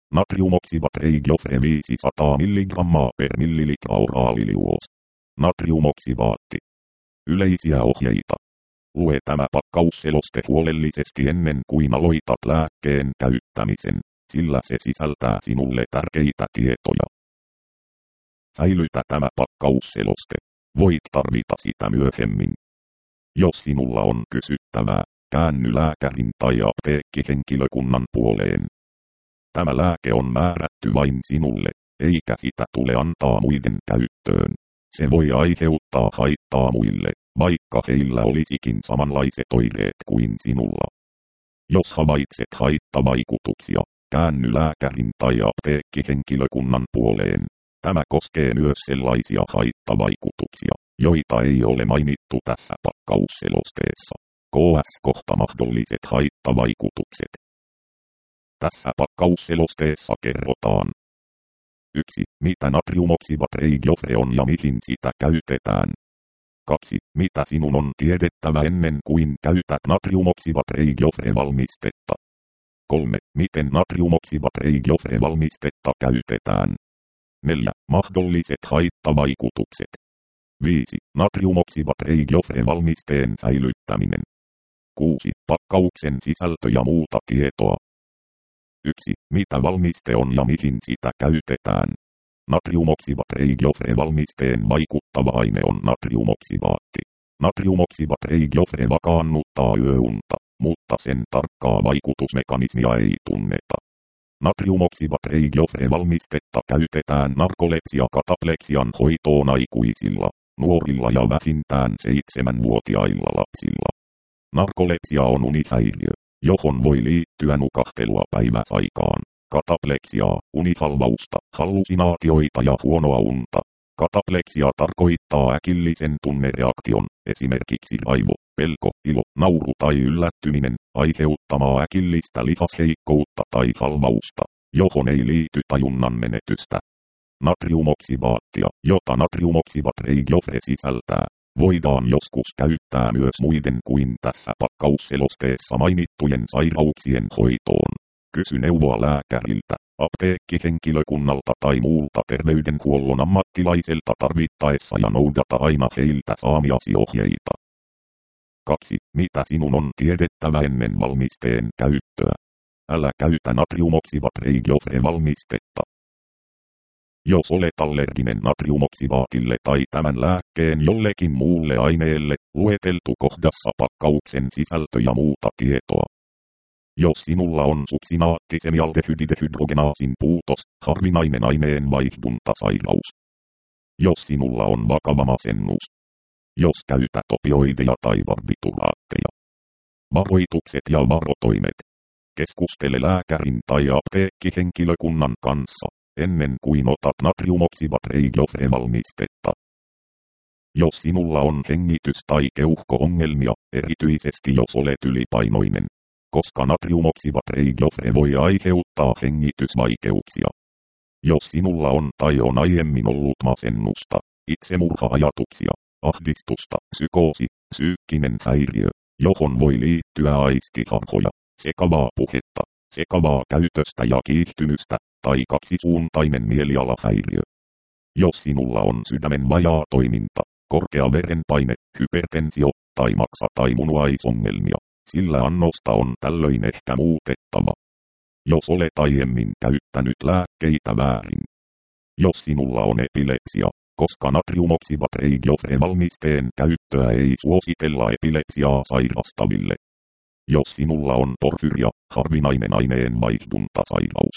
Natriumoksibatreigofre 500 mg per millilitra oraaliliuos. Natriumoksibaatti. Yleisiä ohjeita. Lue tämä pakkausseloste huolellisesti ennen kuin aloitat lääkkeen käyttämisen, sillä se sisältää sinulle tärkeitä tietoja. Säilytä tämä pakkausseloste. Voit tarvita sitä myöhemmin. Jos sinulla on kysyttävää, käänny lääkärin tai apteekkihenkilökunnan puoleen. Tämä lääke on määrätty vain sinulle, eikä sitä tule antaa muiden käyttöön. Se voi aiheuttaa haittaa muille, vaikka heillä olisikin samanlaiset oireet kuin sinulla. Jos havaitset haittavaikutuksia, käänny lääkärin tai apteekkihenkilökunnan puoleen. Tämä koskee myös sellaisia haittavaikutuksia, joita ei ole mainittu tässä pakkausselosteessa. KS-kohta mahdolliset haittavaikutukset. Tässä pakkausselosteessa kerrotaan. 1. Mitä natriumoksibatreigofre on ja mihin sitä käytetään. 2. Mitä sinun on tiedettävä ennen kuin käytät natriumoksibatreigofre-valmistetta. 3. Miten natriumoksibatreigofre-valmistetta käytetään. 4. Mahdolliset haittavaikutukset. 5. Natriumoksibatreigofre-valmisteen säilyttäminen. 6. Pakkauksen sisältö ja muuta tietoa. 1. Mitä valmiste on ja mihin sitä käytetään. Natriumoksibatreigofre-valmisteen vaikuttava aine on natriumoksibaatti. Natriumoksibatreigofre vakaannuttaa yöunta, mutta sen tarkkaa vaikutusmekanismia ei tunneta. Natriumoksibatreigofre-valmistetta käytetään narkolepsia-katapleksian hoitoon aikuisilla, nuorilla ja vähintään 7-vuotiailla lapsilla. Narkolepsia on unihäiriö, johon voi liittyä nukahtelua päiväsaikaan, katapleksiaa, unihalvausta, hallusinaatioita ja huonoa unta. Katapleksia tarkoittaa äkillisen tunnereaktion, esimerkiksi raivo, pelko, ilo, nauru tai yllättyminen, aiheuttamaa äkillistä lihasheikkoutta tai halvausta, johon ei liity tajunnan menetystä. Natriumoksibaattia, jota natriumoksibatreigofre sisältää, voidaan joskus käyttää myös muiden kuin tässä pakkausselosteessa mainittujen sairauksien hoitoon. Kysy neuvoa lääkäriltä, apteekkihenkilökunnalta tai muulta terveydenhuollon ammattilaiselta tarvittaessa ja noudata aina heiltä saamiasi ohjeita. 2. Mitä sinun on tiedettävä ennen valmisteen käyttöä? Älä käytä natriumoksibatreigofre-valmistetta. Jos olet allerginen natriumoksibaatille tai tämän lääkkeen jollekin muulle aineelle, lueteltu kohdassa pakkauksen sisältö ja muuta tietoa. Jos sinulla on suksinaattisemialdehydidehydrogenaasin puutos, harvinainen aineenvaihduntasairaus. Jos sinulla on vakava masennus. Jos käytät opioideja tai barbituraatteja. Varoitukset ja varotoimet. Keskustele lääkärin tai apteekkihenkilökunnan kanssa, ennen kuin otat natriumoksibatreigofre-valmistetta. Jos sinulla on hengitys- tai keuhko-ongelmia, erityisesti jos olet ylipainoinen, koska natriumoksibatreigofre voi aiheuttaa hengitysvaikeuksia. Jos sinulla on tai on aiemmin ollut masennusta, itsemurha-ajatuksia, ahdistusta, psykoosi, psyykkinen häiriö, johon voi liittyä aistiharhoja, sekavaa puhetta, sekavaa käytöstä ja kiihtymystä, tai kaksisuuntainen mielialahäiriö. Jos sinulla on sydämen vajaa toiminta, korkea verenpaine, hypertensio, tai maksa- tai munuaisongelmia, sillä annosta on tällöin ehkä muutettava. Jos olet aiemmin käyttänyt lääkkeitä väärin. Jos sinulla on epilepsia, koska natriumoksibatreigofre-valmisteen käyttöä ei suositella epilepsiaa sairastaville. Jos sinulla on porfyria, harvinainen aineenvaihduntasairaus.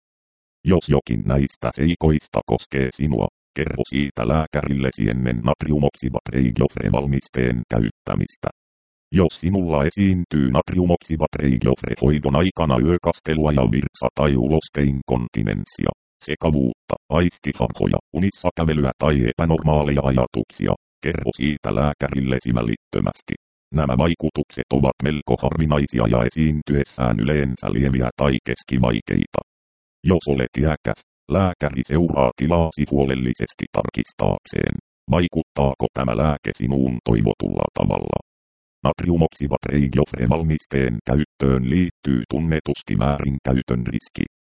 Jos jokin näistä seikoista koskee sinua, kerro siitä lääkärillesi ennen natriumoksibatreigofre-valmisteen käyttämistä. Jos sinulla esiintyy natriumoksibatreigofre-hoidon aikana yökastelua ja virtsa- tai ulosteinkontinenssia, sekavuutta, aistiharhoja, unissa kävelyä tai epänormaaleja ajatuksia, kerro siitä lääkärillesi välittömästi. Nämä vaikutukset ovat melko harvinaisia ja esiintyessään yleensä lieviä tai keskivaikeita. Jos olet iäkäs, lääkäri seuraa tilaasi huolellisesti tarkistaakseen, vaikuttaako tämä lääke sinuun toivotulla tavalla. Natriumoksibatreigofre-valmisteen käyttöön liittyy tunnetusti väärinkäytön riski.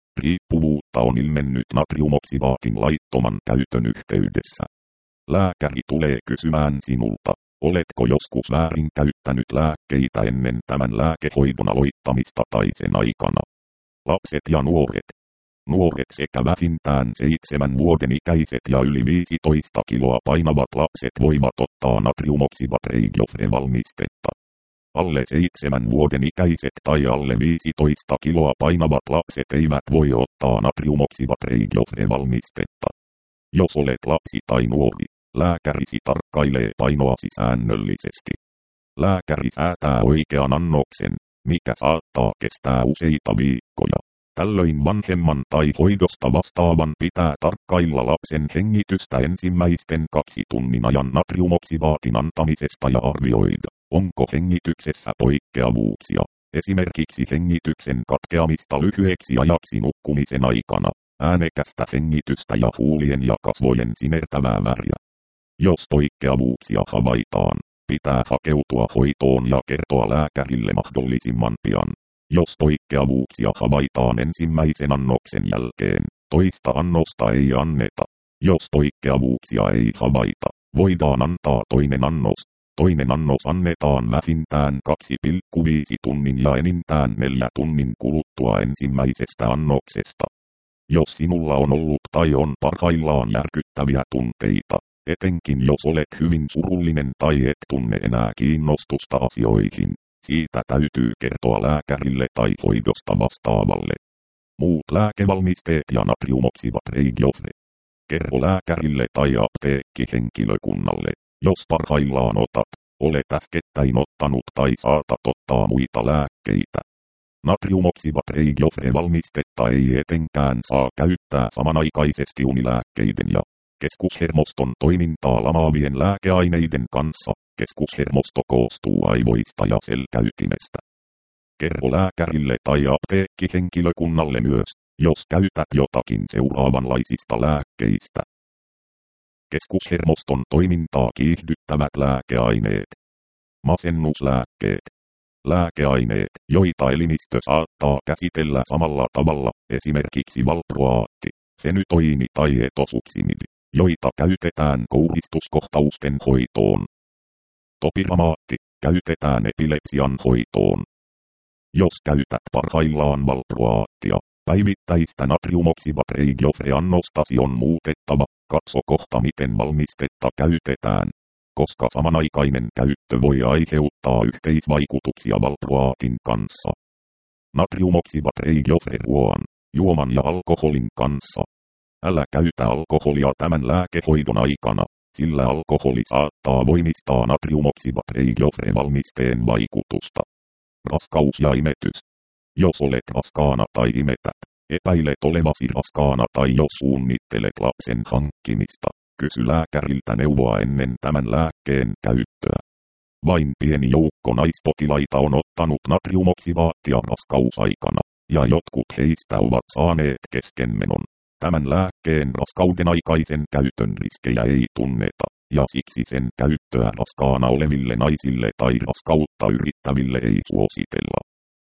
Riippuvuutta on ilmennyt natriumoksivaatin laittoman käytön yhteydessä. Lääkäri tulee kysymään sinulta, oletko joskus väärin käyttänyt lääkkeitä ennen tämän lääkehoidon aloittamista tai sen aikana. Lapset ja nuoret. Nuoret sekä vähintään 7 vuoden ikäiset ja yli 15 kiloa painavat lapset voivat ottaa natriumoksivat-reigiofre-valmistetta. Alle 7 vuoden ikäiset tai alle 15 kiloa painavat lapset eivät voi ottaa natriumoksivat-reigiofre-valmistetta. Jos olet lapsi tai nuori, lääkärisi tarkkailee painoasi säännöllisesti. Lääkäri säätää oikean annoksen, mikä saattaa kestää useita viikkoja. Tällöin vanhemman tai hoidosta vastaavan pitää tarkkailla lapsen hengitystä ensimmäisten 2 tunnin ajan natriumoksivaatin antamisesta ja arvioida, onko hengityksessä poikkeavuuksia, esimerkiksi hengityksen katkeamista lyhyeksi ajaksi nukkumisen aikana, äänekästä hengitystä ja huulien ja kasvojen sinertävää väriä. Jos poikkeavuuksia havaitaan, pitää hakeutua hoitoon ja kertoa lääkärille mahdollisimman pian. Jos poikkeavuuksia havaitaan ensimmäisen annoksen jälkeen, toista annosta ei anneta. Jos poikkeavuuksia ei havaita, voidaan antaa toinen annos. Toinen annos annetaan vähintään 2,5 tunnin ja enintään 4 tunnin kuluttua ensimmäisestä annoksesta. Jos sinulla on ollut tai on parhaillaan järkyttäviä tunteita, etenkin jos olet hyvin surullinen tai et tunne enää kiinnostusta asioihin, siitä täytyy kertoa lääkärille tai hoidosta vastaavalle. Muut lääkevalmisteet ja natriumoksivat-reigiofre. Kerro lääkärille tai apteekkihenkilökunnalle, jos parhaillaan olet äskettäin ottanut tai saatat ottaa muita lääkkeitä. Natriumoksivat-reigiofre-valmistetta ei etenkään saa käyttää samanaikaisesti unilääkkeiden ja keskushermoston toimintaa lamaavien lääkeaineiden kanssa. Keskushermosto koostuu aivoista ja selkäytimestä. Kerro lääkärille tai apteekkihenkilökunnalle myös, jos käytät jotakin seuraavanlaisista lääkkeistä. Keskushermoston toimintaa kiihdyttävät lääkeaineet. Masennuslääkkeet. Lääkeaineet, joita elimistö saattaa käsitellä samalla tavalla, esimerkiksi valproaatti, fenytoini tai etosuksimidi, joita käytetään kouristuskohtausten hoitoon. Topiramaatti käytetään epilepsian hoitoon. Jos käytät parhaillaan valproaattia, päivittäistä natriumoksivat-reigiofre-annostasi on muutettava, katso kohta miten valmistetta käytetään, koska samanaikainen käyttö voi aiheuttaa yhteisvaikutuksia valproaatin kanssa. Natriumoksivat-reigiofre-ruoan, juoman ja alkoholin kanssa. Älä käytä alkoholia tämän lääkehoidon aikana, sillä alkoholi saattaa voimistaa natriumoksivat-reigiofre-valmisteen vaikutusta. Raskaus ja imetys. Jos olet raskaana tai imetät, epäilet olevasi raskaana tai jos suunnittelet lapsen hankkimista, kysy lääkäriltä neuvoa ennen tämän lääkkeen käyttöä. Vain pieni joukko naispotilaita on ottanut natriumoksivaattia raskausaikana, ja jotkut heistä ovat saaneet keskenmenon. Tämän lääkkeen raskauden aikaisen käytön riskejä ei tunneta, ja siksi sen käyttöä raskaana oleville naisille tai raskautta yrittäville ei suositella.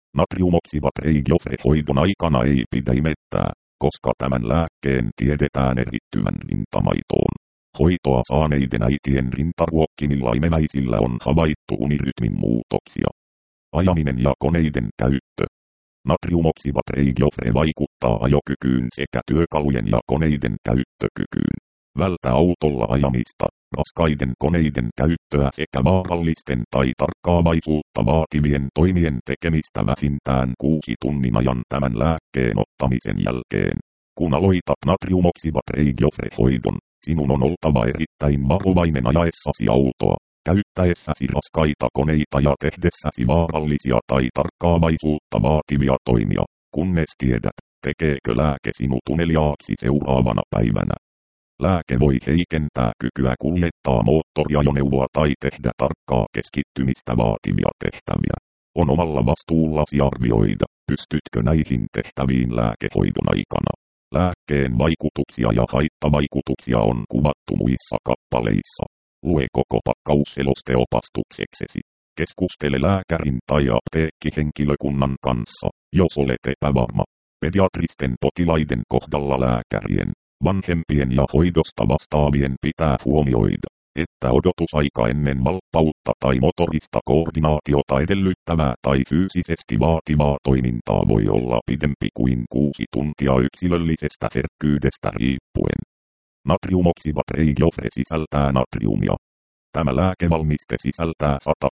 Natriumoksivat-reigiofre-hoidon aikana ei pidä imettää, koska tämän lääkkeen tiedetään erittyvän rintamaitoon. Hoitoa saaneiden äitien rintaruokkimilla imeväisillä on havaittu unirytmin muutoksia. Ajaminen ja koneiden käyttö. Natriumoksivat-reigiofre vaikuttaa ajokykyyn sekä työkalujen ja koneiden käyttökykyyn. Vältä autolla ajamista, raskaiden koneiden käyttöä sekä vaarallisten tai tarkkaavaisuutta vaativien toimien tekemistä vähintään 6 tunnin ajan tämän lääkkeen ottamisen jälkeen. Kun aloitat natriumoksivat-reigiofre-hoidon, sinun on oltava erittäin varovainen ajaessasi autoa, käyttäessäsi raskaita koneita ja tehdessäsi vaarallisia tai tarkkaavaisuutta vaativia toimia, kunnes tiedät, tekeekö lääke sinut uneliaaksi seuraavana päivänä. Lääke voi heikentää kykyä kuljettaa moottoriajoneuvoa tai tehdä tarkkaa keskittymistä vaativia tehtäviä. On omalla vastuullasi arvioida, pystytkö näihin tehtäviin lääkehoidon aikana. Lääkkeen vaikutuksia ja haittavaikutuksia on kuvattu muissa kappaleissa. Lue koko pakkausseloste opastukseksesi. Keskustele lääkärin tai apteekkihenkilökunnan kanssa, jos olet epävarma. Pediatristen potilaiden kohdalla lääkärien, vanhempien ja hoidosta vastaavien pitää huomioida, että odotusaika ennen valppautta tai motorista koordinaatiota edellyttävää tai fyysisesti vaativaa toimintaa voi olla pidempi kuin 6 tuntia yksilöllisestä herkkyydestä riippuen. Natriumoksibatreigofre sisältää natriumia. Tämä lääkevalmiste sisältää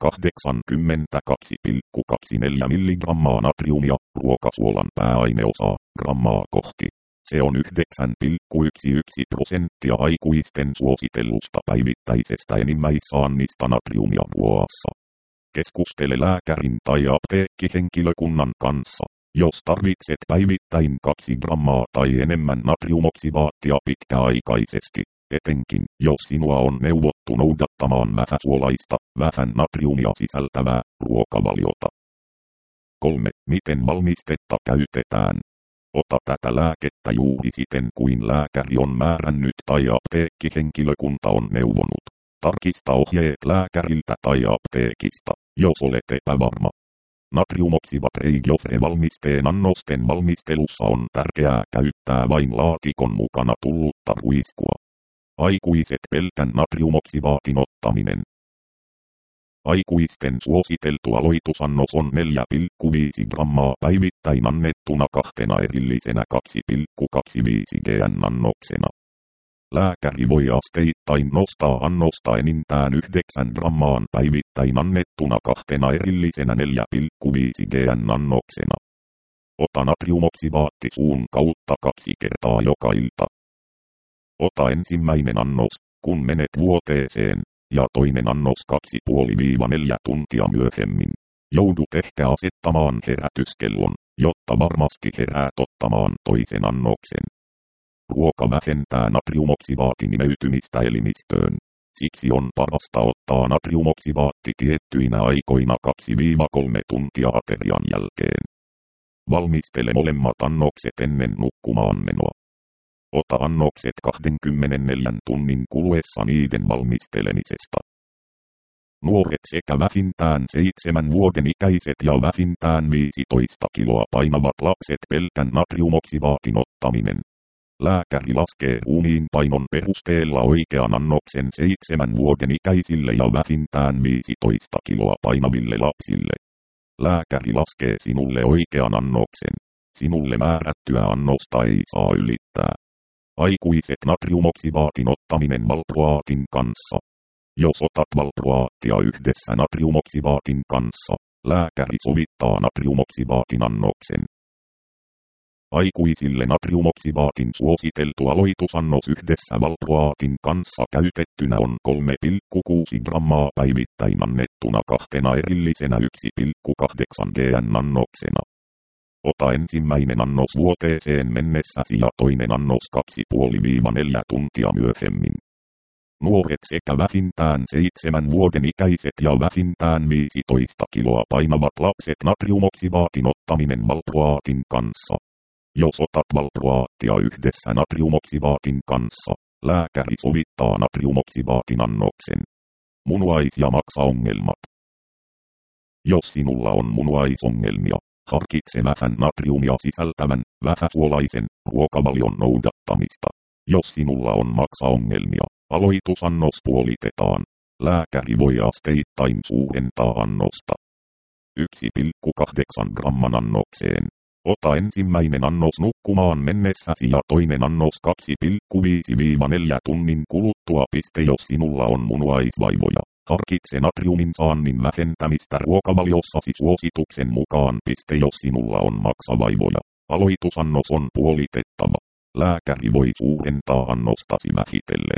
182,24 mg natriumia ruokasuolan pääaineosaa grammaa kohti. Se on 9,11% aikuisten suositellusta päivittäisestä enimmäissaannista natriumia vuodessa. Keskustele lääkärin tai apteekkihenkilökunnan kanssa, jos tarvitset päivittäin 2 grammaa tai enemmän natriumoksibaattia pitkäaikaisesti, etenkin jos sinua on neuvottu noudattamaan vähäsuolaista, vähän natriumia sisältävää ruokavaliota. 3. Miten valmistetta käytetään? Ota tätä lääkettä juuri siten kuin lääkäri on määrännyt tai apteekkihenkilökunta on neuvonut. Tarkista ohjeet lääkäriltä tai apteekista, jos olet epävarma. Natriumoksibatreigofre-valmisteen annosten valmistelussa on tärkeää käyttää vain laatikon mukana tullutta ruiskua. Aikuiset pelkän natriumoksibaatin ottaminen. Aikuisten suositeltu aloitusannos on 4,5 grammaa päivittäin annettuna 2 erillisenä 2,25 gn-annoksena. Lääkäri voi asteittain nostaa annosta enintään 9 grammaan päivittäin annettuna 2 erillisenä 4,5 gn-annoksena. Ota natriumoksibaatti suun kautta 2 kertaa joka ilta. Ota ensimmäinen annos, kun menet vuoteeseen, ja toinen annos 2,5–4 tuntia myöhemmin. Joudut ehkä asettamaan herätyskellon, jotta varmasti heräät ottamaan toisen annoksen. Ruoka vähentää natriumoksibaatin imeytymistä elimistöön. Siksi on parasta ottaa natriumoksibaatti tiettyinä aikoina 2–3 tuntia aterian jälkeen. Valmistele molemmat annokset ennen nukkumaanmenoa. Ota annokset 24 tunnin kuluessa niiden valmistelemisesta. Nuoret sekä vähintään 7 vuoden ikäiset ja vähintään 15 kiloa painavat lapset pelkän natriumoksibaatin ottaminen. Lääkäri laskee ruumiin painon perusteella oikean annoksen 7 vuoden ikäisille ja vähintään 15 kiloa painaville lapsille. Lääkäri laskee sinulle oikean annoksen. Sinulle määrättyä annosta ei saa ylittää. Aikuiset natriumoksibaatin ottaminen valproaatin kanssa. Jos otat valproaattia yhdessä natriumoksibaatin kanssa, lääkäri sovittaa natriumoksibaatin annoksen. Aikuisille natriumoksibaatin suositeltu aloitusannos yhdessä valproaatin kanssa käytettynä on 3,6 grammaa päivittäin annettuna 2 erillisenä 1,8 gn-annoksena. Ota ensimmäinen annos vuoteeseen mennessäsi ja toinen annos 2,5–4 tuntia myöhemmin. Nuoret sekä vähintään 7 vuoden ikäiset ja vähintään 15 kiloa painavat lapset natriumoksibaatin ottaminen valproaatin kanssa. Jos otat valproaattia yhdessä natriumoksibaatin kanssa, lääkäri sovittaa natriumoksibaatin annoksen. Munuais- ja maksaongelmat. Jos sinulla on munuaisongelmia, harkitse vähän natriumia sisältävän, vähäsuolaisen ruokavalion noudattamista. Jos sinulla on maksaongelmia, aloitusannos puolitetaan. Lääkäri voi asteittain suurentaa annosta 1,8 gramman annokseen. Ota ensimmäinen annos nukkumaan mennessäsi ja toinen annos 2,5–4 tunnin kuluttua. Jos sinulla on munuaisvaivoja, harkitse natriumin saannin vähentämistä ruokavaliossasi suosituksen mukaan. Jos sinulla on maksavaivoja, aloitusannos on puolitettava. Lääkäri voi suurentaa annostasi vähitellen.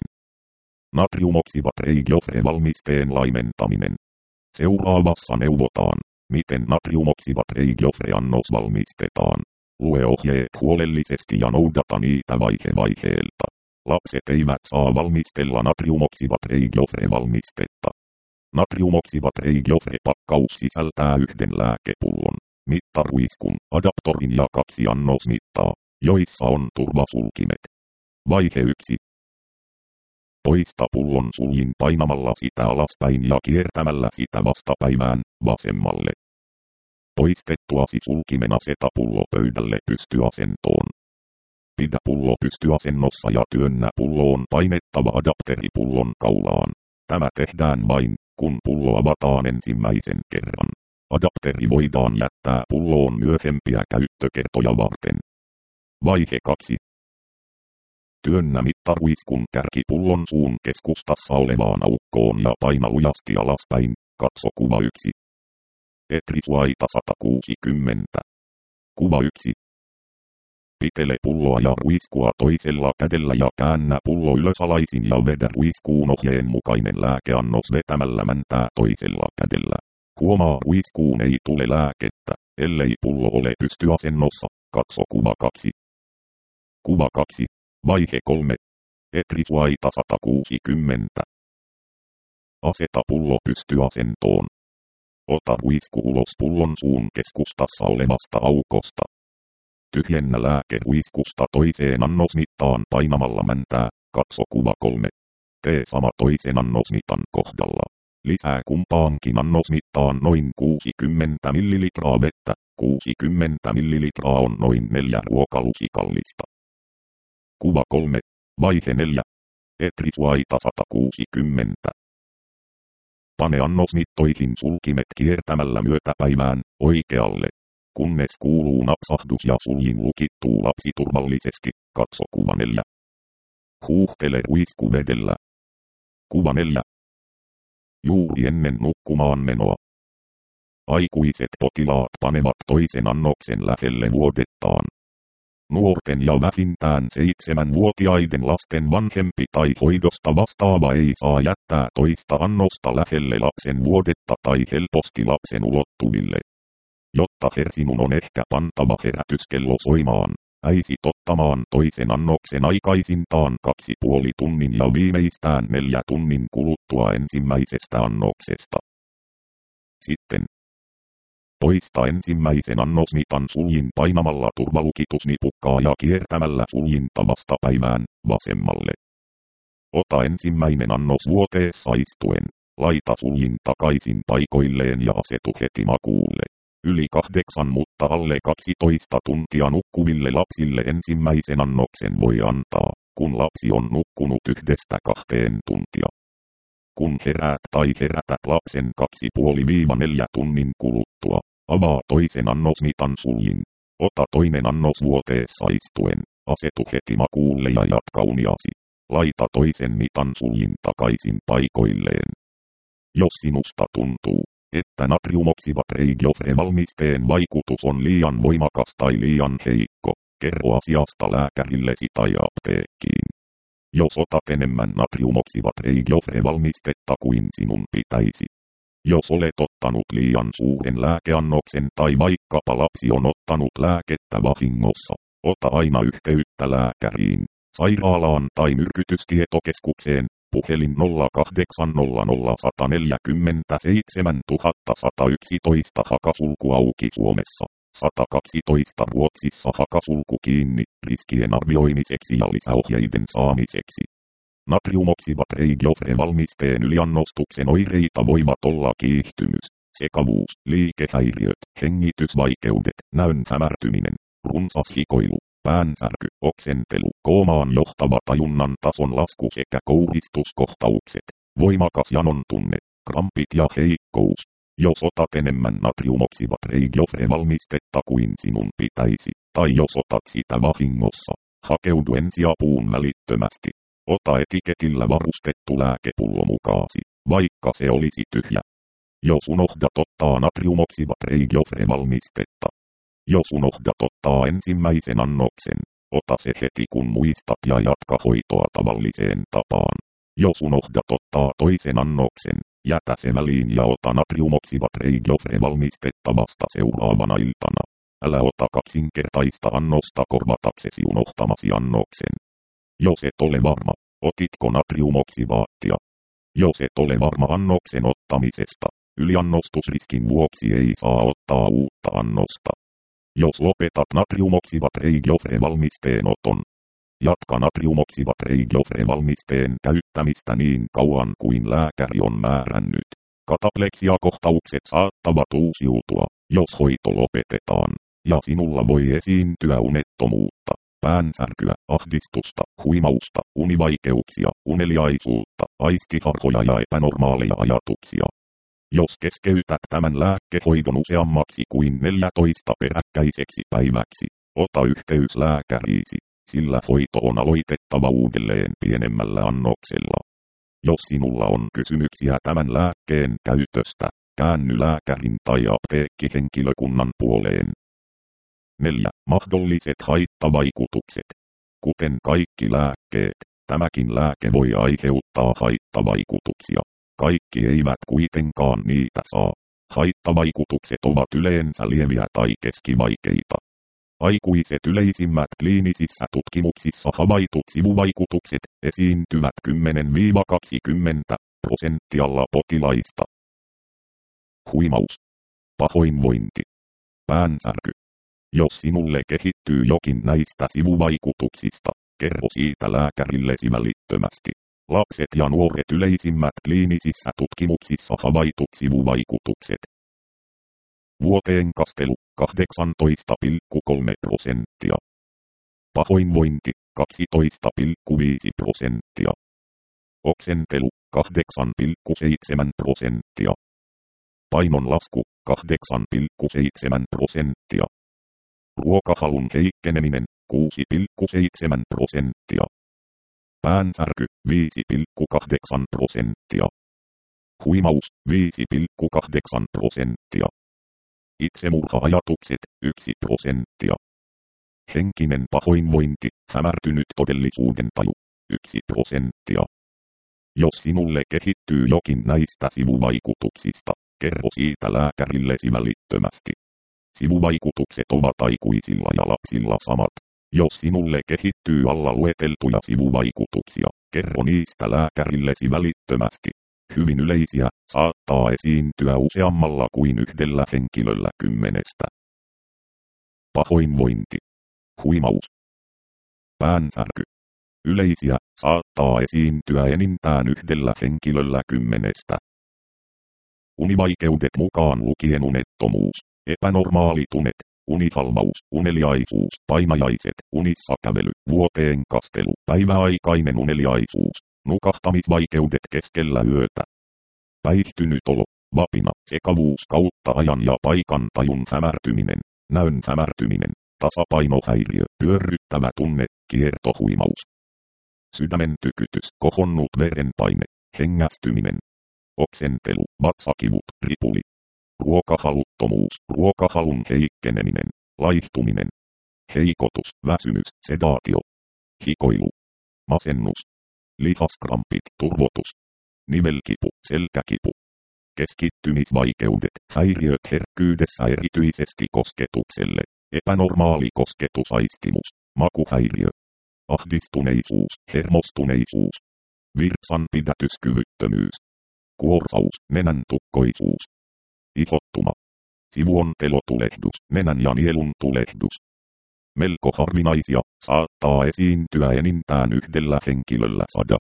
Natriumoksibatreigofre-valmisteen laimentaminen. Seuraavassa neuvotaan, miten natriumoksibatreigofre-annos valmistetaan. Lue ohjeet huolellisesti ja noudata niitä vaihe vaiheelta. Lapset eivät saa valmistella natriumoksibatreigofre-valmistetta. Natriumoksibatreigofre-pakkaus sisältää 1 lääkepullon, mittaruiskun, adaptorin ja 2 annosmittaa, joissa on turvasulkimet. Vaihe 1. Poista pullon suljin painamalla sitä alaspäin ja kiertämällä sitä vastapäivään, vasemmalle. Poistettuasi sulkimen asetapullo pöydälle pystyasentoon. Pidä pullo pystyasennossa ja työnnä pulloon painettava adapteri pullon kaulaan. Tämä tehdään vain, kun pullo avataan ensimmäisen kerran. Adapteri voidaan jättää pulloon myöhempiä käyttökertoja varten. Vaihe 2. Työnnä mittaruiskun kärki pullon suun keskustassa olevaan aukkoon ja paina lujasti alaspäin. Katso kuva 1. Etrisuaita 160. Kuva 1. Pitele pulloa ja ruiskua toisella kädellä ja käännä pullo ylösalaisin ja vedä ruiskuun ohjeen mukainen lääkeannos vetämällä mäntää toisella kädellä. Huomaa ruiskuun ei tule lääkettä, ellei pullo ole pystyasennossa. Katso kuva 2. Kuva 2. Vaihe 3. Etrisuaita 160. Aseta pullo pystyasentoon. Ota ruisku ulos pullon suun keskustassa olevasta aukosta. Tyhjennä lääke ruiskusta toiseen annosmittaan painamalla mäntää. Katso kuva 3. Tee sama toisen annosmitan kohdalla. Lisää kumpaankin annosmittaan noin 60 ml vettä. 60 ml on noin 4 ruokalusikallista. Kuva 3. Vaihe 4. Etrisuaita 160. Pane annosmittoihin sulkimet kiertämällä myötäpäivään oikealle. Kunnes kuuluu napsahdus ja suljin lukittuu lapsi turvallisesti. Katso kuva 4. Huuhtele ruisku vedellä. Kuva 4. Juuri ennen nukkumaan menoa. Aikuiset potilaat panevat toisen annoksen lähelle vuodettaan. Nuorten ja vähintään 7-vuotiaiden lasten vanhempi tai hoidosta vastaava ei saa jättää toista annosta lähelle lapsen vuodetta tai helposti lapsen ulottuville. Jotta sinun on ehkä pantava herätyskello soimaan, äisit ottamaan toisen annoksen aikaisintaan 2,5 tunnin ja viimeistään 4 tunnin kuluttua ensimmäisestä annoksesta. Sitten poista ensimmäisen annosmitan suljin painamalla turvalukitusnipukkaa ja kiertämällä suljinta vastapäivään vasemmalle. Ota ensimmäinen annos vuoteessa istuen. Laita suljin takaisin paikoilleen ja asetu heti makuulle. Yli 8 mutta alle 12 tuntia nukkuville lapsille ensimmäisen annoksen voi antaa, kun lapsi on nukkunut 1–2 tuntia. Kun heräät tai herätät lapsen 2,5–4 tunnin kuluttua, avaa toisen annosmitan suljin. Ota toinen annos vuoteessa istuen, asetu heti makuulle ja jatka uniasi. Laita toisen mitan suljin takaisin paikoilleen. Jos sinusta tuntuu, että natriumoksivatreinjofre-valmisteen vaikutus on liian voimakas tai liian heikko, kerro asiasta lääkärillesi tai apteekkiin. Jos otat enemmän natriumoksivatreinjofre-valmistetta kuin sinun pitäisi. Jos olet ottanut liian suuren lääkeannoksen tai vaikkapa lapsi on ottanut lääkettä vahingossa, ota aina yhteyttä lääkäriin, sairaalaan tai myrkytystietokeskukseen. Puhelin 0800 147 111 hakasulku auki Suomessa, 112 Ruotsissa hakasulku kiinni, riskien arvioimiseksi ja lisäohjeiden saamiseksi. Natriumoksivatreinjofre-valmisteen yliannostuksen oireita voivat olla kiihtymys, sekavuus, liikehäiriöt, hengitysvaikeudet, näön hämärtyminen, runsas hikoilu, päänsärky, oksentelu, koomaan johtava tajunnan tason lasku sekä kouristuskohtaukset, voimakas janon tunne, krampit ja heikkous. Jos otat enemmän natriumoksivatreinjofre-valmistetta kuin sinun pitäisi, tai jos otat sitä vahingossa, hakeudu ensiapuun välittömästi. Ota etiketillä varustettu lääkepullo mukaasi, vaikka se olisi tyhjä. Jos unohdat ottaa natriumoksivatreinjofre-valmistetta. Jos unohdat ottaa ensimmäisen annoksen, ota se heti kun muistat ja jatka hoitoa tavalliseen tapaan. Jos unohdat ottaa toisen annoksen, jätä se väliin ja ota natriumoksivatreinjofre-valmistetta vasta seuraavana iltana. Älä ota kaksinkertaista annosta korvataksesi unohtamasi annoksen. Jos et ole varma, otitko natriumoksivaattia. Jos et ole varma annoksen ottamisesta, yliannostusriskin vuoksi ei saa ottaa uutta annosta. Jos lopetat natriumoksivatreinjofre-valmisteen oton, jatka natriumoksivatreinjofre-valmisteen käyttämistä niin kauan kuin lääkäri on määrännyt. Katapleksia-kohtaukset saattavat uusiutua, jos hoito lopetetaan, ja sinulla voi esiintyä unettomuutta, päänsärkyä, ahdistusta, huimausta, univaikeuksia, uneliaisuutta, aistiharhoja ja epänormaaleja ajatuksia. Jos keskeytät tämän lääkehoidon useammaksi kuin 14 peräkkäiseksi päiväksi, ota yhteys lääkäriisi, sillä hoito on aloitettava uudelleen pienemmällä annoksella. Jos sinulla on kysymyksiä tämän lääkkeen käytöstä, käänny lääkärin tai apteekkihenkilökunnan puoleen. 4. Mahdolliset haittavaikutukset. Kuten kaikki lääkkeet, tämäkin lääke voi aiheuttaa haittavaikutuksia. Kaikki eivät kuitenkaan niitä saa. Haittavaikutukset ovat yleensä lieviä tai keskivaikeita. Aikuiset yleisimmät kliinisissä tutkimuksissa havaitut sivuvaikutukset esiintyvät 10–20% potilaista. Huimaus. Pahoinvointi. Päänsärky. Jos sinulle kehittyy jokin näistä sivuvaikutuksista, kerro siitä lääkärillesi välittömästi. Lapset ja nuoret yleisimmät kliinisissä tutkimuksissa havaitut sivuvaikutukset. Vuoteen kastelu 18,3%. Pahoinvointi 12,5%. Oksentelu 8,7%. Painonlasku 8,7%. Ruokahalun heikkeneminen 6,7%. Päänsärky 5,8%. Huimaus 5,8%. Itsemurha-ajatukset 1%. Henkinen pahoinvointi, hämärtynyt todellisuudentaju 1%. Jos sinulle kehittyy jokin näistä sivuvaikutuksista, kerro siitä lääkärillesi välittömästi. Sivuvaikutukset ovat aikuisilla ja lapsilla samat. Jos sinulle kehittyy alla lueteltuja sivuvaikutuksia, kerro niistä lääkärillesi välittömästi. Hyvin yleisiä, saattaa esiintyä useammalla kuin yhdellä henkilöllä 10. Pahoinvointi. Huimaus. Päänsärky. Yleisiä, saattaa esiintyä enintään yhdellä henkilöllä 10. Univaikeudet mukaan lukien unettomuus, epänormaalitunet, unihalvaus, uneliaisuus, painajaiset, unissa kävely, vuoteen kastelu, päiväaikainen uneliaisuus, nukahtamisvaikeudet keskellä yötä. Päihtynyt olo, vapina, sekavuus kautta ajan ja paikan tajun hämärtyminen, näön hämärtyminen, tasapainohäiriö, pyörryttävä tunne, kiertohuimaus. Sydämen tykytys, kohonnut verenpaine, hengästyminen. Oksentelu, vatsakivut, ripuli. Ruokahaluttomuus, ruokahalun heikkeneminen, laihtuminen. Heikotus, väsymys, sedaatio. Hikoilu. Masennus. Lihaskrampit, turvotus. Nivelkipu, selkäkipu. Keskittymisvaikeudet, häiriöt herkkyydessä erityisesti kosketukselle. Epänormaali kosketusaistimus, makuhäiriö. Ahdistuneisuus, hermostuneisuus. Virtsanpidätyskyvyttömyys. Kuorsaus, nenän tukkoisuus. Ihottuma. Sivuontelotulehdus, nenän ja nielun tulehdus. Melko harvinaisia, saattaa esiintyä enintään yhdellä henkilöllä 100.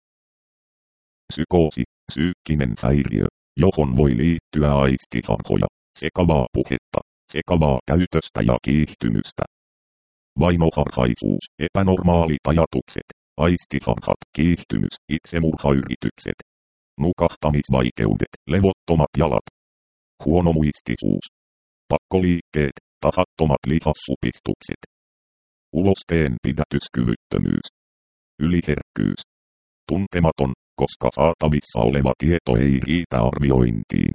Psykoosi, psyykkinen häiriö, johon voi liittyä aistiharhoja, sekavaa puhetta, sekavaa käytöstä ja kiihtymystä. Vainoharhaisuus, epänormaalit ajatukset, aistiharhat, kiihtymys, itsemurhayritykset. Nukahtamisvaikeudet, levottomat jalat. Huonomuistisuus. Pakkoliikkeet, tahattomat lihassupistukset. Ulosteen pidätyskyvyttömyys. Yliherkkyys. Tuntematon, koska saatavissa oleva tieto ei riitä arviointiin.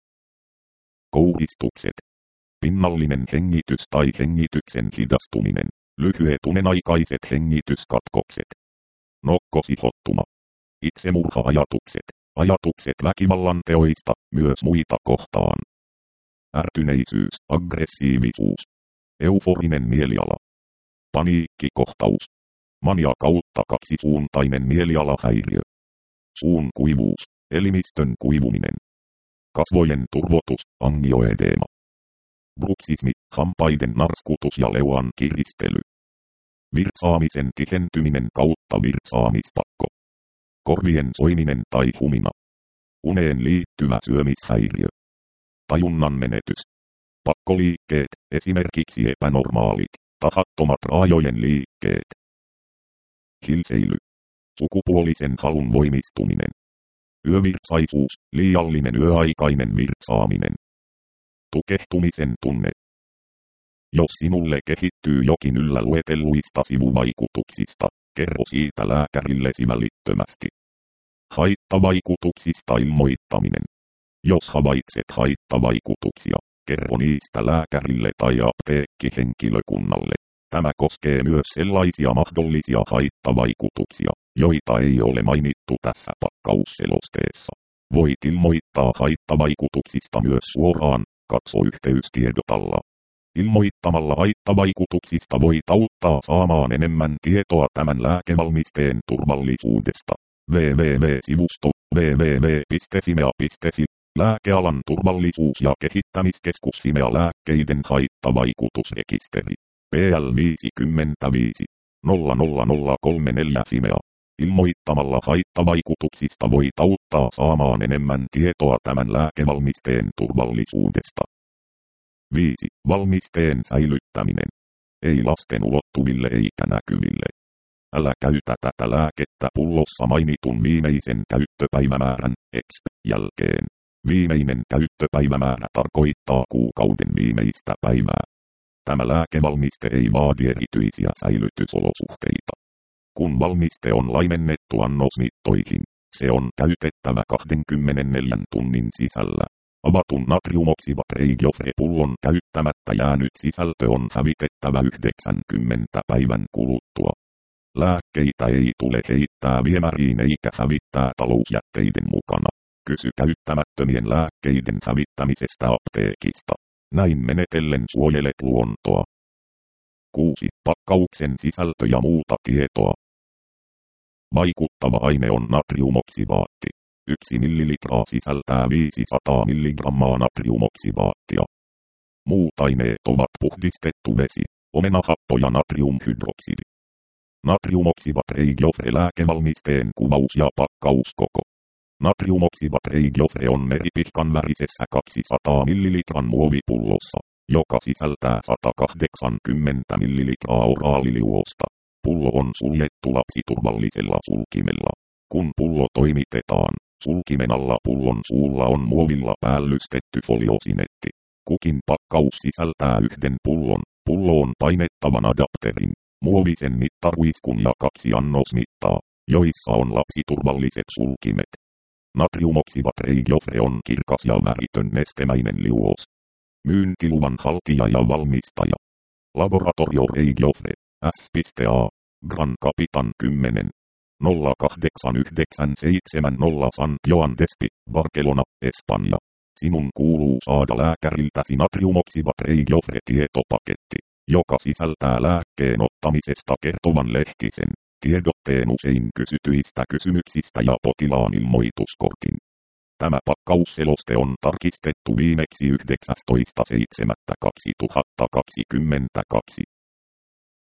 Kouhistukset. Pinnallinen hengitys tai hengityksen hidastuminen. Lyhyetunenaikaiset hengityskatkokset. Nokkosihottuma. Itsemurha-ajatukset. Ajatukset väkivallan teoista, myös muita kohtaan. Ärtyneisyys, aggressiivisuus. Euforinen mieliala. Paniikkikohtaus. Mania kautta kaksisuuntainen mielialahäiriö. Suun kuivuus, elimistön kuivuminen. Kasvojen turvotus, angioedeema. Bruksismi, hampaiden narskutus ja leuan kiristely. Virtsaamisen tihentyminen kautta virtsaamispakko. Korvien soininen tai humina. Uneen liittyvä syömishäiriö. Tajunnan menetys. Pakkoliikkeet, esimerkiksi epänormaalit, tahattomat raajojen liikkeet. Hilseily. Sukupuolisen halun voimistuminen. Yövirtsaisuus, liiallinen yöaikainen virtsaaminen. Tukehtumisen tunne. Jos sinulle kehittyy jokin yllä luetelluista sivuvaikutuksista, kerro siitä lääkärillesi välittömästi. Haittavaikutuksista ilmoittaminen. Jos havaitset haittavaikutuksia, kerro niistä lääkärille tai apteekkihenkilökunnalle. Tämä koskee myös sellaisia mahdollisia haittavaikutuksia, joita ei ole mainittu tässä pakkausselosteessa. Voit ilmoittaa haittavaikutuksista myös suoraan, katso yhteystiedot alla. Ilmoittamalla haittavaikutuksista voit auttaa saamaan enemmän tietoa tämän lääkevalmisteen turvallisuudesta. www.sivusto www.fimea.fi Lääkealan turvallisuus- ja kehittämiskeskus Fimea lääkkeiden haittavaikutusrekisteri. PL 55 00034 Fimea. Ilmoittamalla haittavaikutuksista voit auttaa saamaan enemmän tietoa tämän lääkevalmisteen turvallisuudesta. 5. Valmisteen säilyttäminen. Ei lasten ulottuville eikä näkyville. Älä käytä tätä lääkettä pullossa mainitun viimeisen käyttöpäivämäärän jälkeen. Viimeinen käyttöpäivämäärä tarkoittaa kuukauden viimeistä päivää. Tämä lääkevalmiste ei vaadi erityisiä säilytysolosuhteita. Kun valmiste on laimennettu annosmittoihin, se on käytettävä 24 tunnin sisällä. Avatun natriumoksibatreigofre-pullon käyttämättä jäänyt sisältö on hävitettävä 90 päivän kuluttua. Lääkkeitä ei tule heittää viemäriin eikä hävittää talousjätteiden mukana. Kysy käyttämättömien lääkkeiden hävittämisestä apteekista. Näin menetellen suojelet luontoa. 6. Pakkauksen sisältö ja muuta tietoa. Vaikuttava aine on natriumoksibaatti. 1 millilitraa sisältää 500 milligrammaa natriumoksibaattia. Muut aineet ovat puhdistettu vesi, omenahappo ja natriumhydroksidi. Natriumoksibatreigofre lääkevalmisteen kuvaus ja pakkauskoko. Natriumoksibatreigofre on meripihkan värisessä 200 millilitran muovipullossa, joka sisältää 180 millilitraa oraaliliuosta. Pullo on suljettu lapsiturvallisella sulkimella. Kun pullo toimitetaan, sulkimen alla pullon suulla on muovilla päällystetty foliosinetti. Kukin pakkaus sisältää yhden pullon. Pullo on painettavan adapterin, muovisen mittaruiskun ja 2 annosmittaa, joissa on lapsiturvalliset sulkimet. Natriumoksibatreigofre on kirkas ja väritön nestemäinen liuos. Myyntiluvan haltija ja valmistaja. Laboratorio Reigofre, S.A. Gran Capitan 10. 08970 San Joan Despi, Barcelona, Espanja. Sinun kuuluu saada lääkäriltäsi natriumoksibatreigofre-tietopaketti, joka sisältää lääkkeen ottamisesta kertovan lehtisen, tiedotteen usein kysytyistä kysymyksistä ja potilaan ilmoituskortin. Tämä pakkausseloste on tarkistettu viimeksi 19.7.2022.